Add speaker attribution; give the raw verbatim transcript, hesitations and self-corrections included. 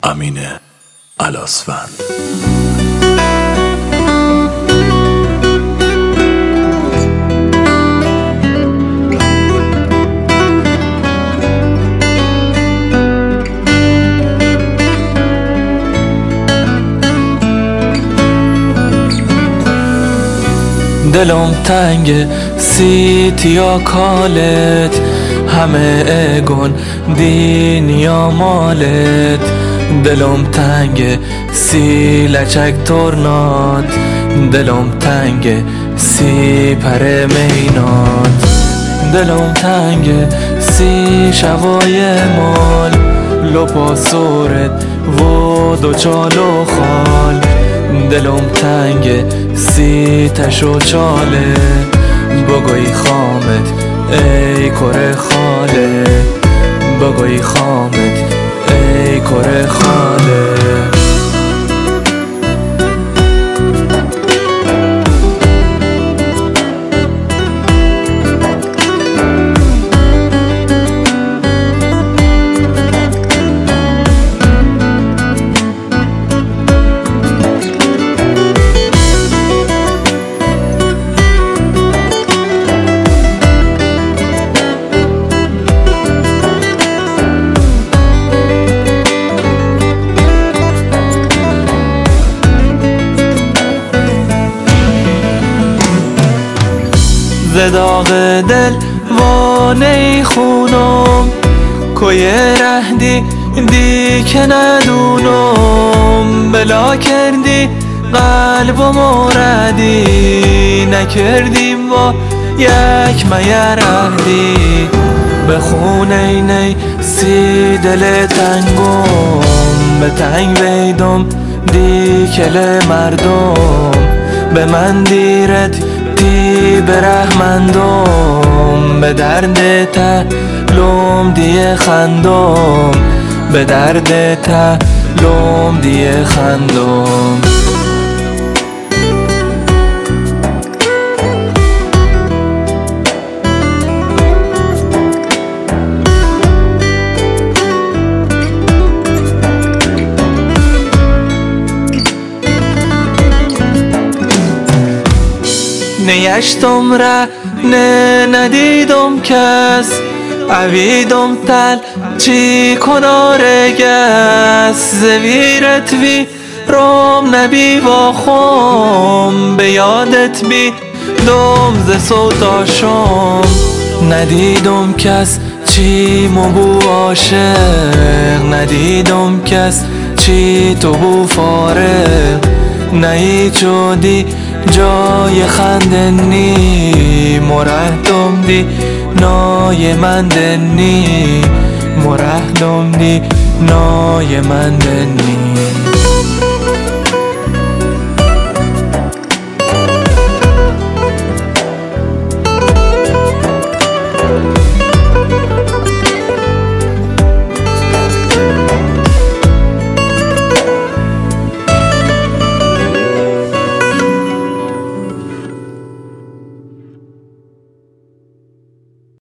Speaker 1: امین الاسفند.
Speaker 2: دلم تنگ سیتیا کالت، همه اگون دینیا مالت. دلم تنگ سی لچک تورنات، دلم تنگ سی پر مینات. دلم تنگ سی شوای مال، لپا سورت و دو چال و خال. دلم تنگ سی تش و چاله، بگوی خامت ای کره خاله، بگوی خامت ای کره خاله. ز داغ دل وانه خونم، کوی رهدی دی که ندونم. بلا کردی قلب و موردی، نکردیم با یک میر رهدی. به خونه نی سی دل تنگم، به تنگ ویدم دی کل مردم. به من دیرت دی برحمندم، به درد تلوم دیه خندم، به درد تلوم دیه خندم. نیشتم را نه ندیدم کس، عویدم تل چی کنار گس. زویرت وی روم نبی و خوم، به یادت بی دوم ز سوداشم. ندیدم کس چی مبو عاشق، ندیدم کس چی تو بو فارغ. نهی چودی جای خندنی، مرهدم دی نای من دنی، مرهدم دی نای من دنی.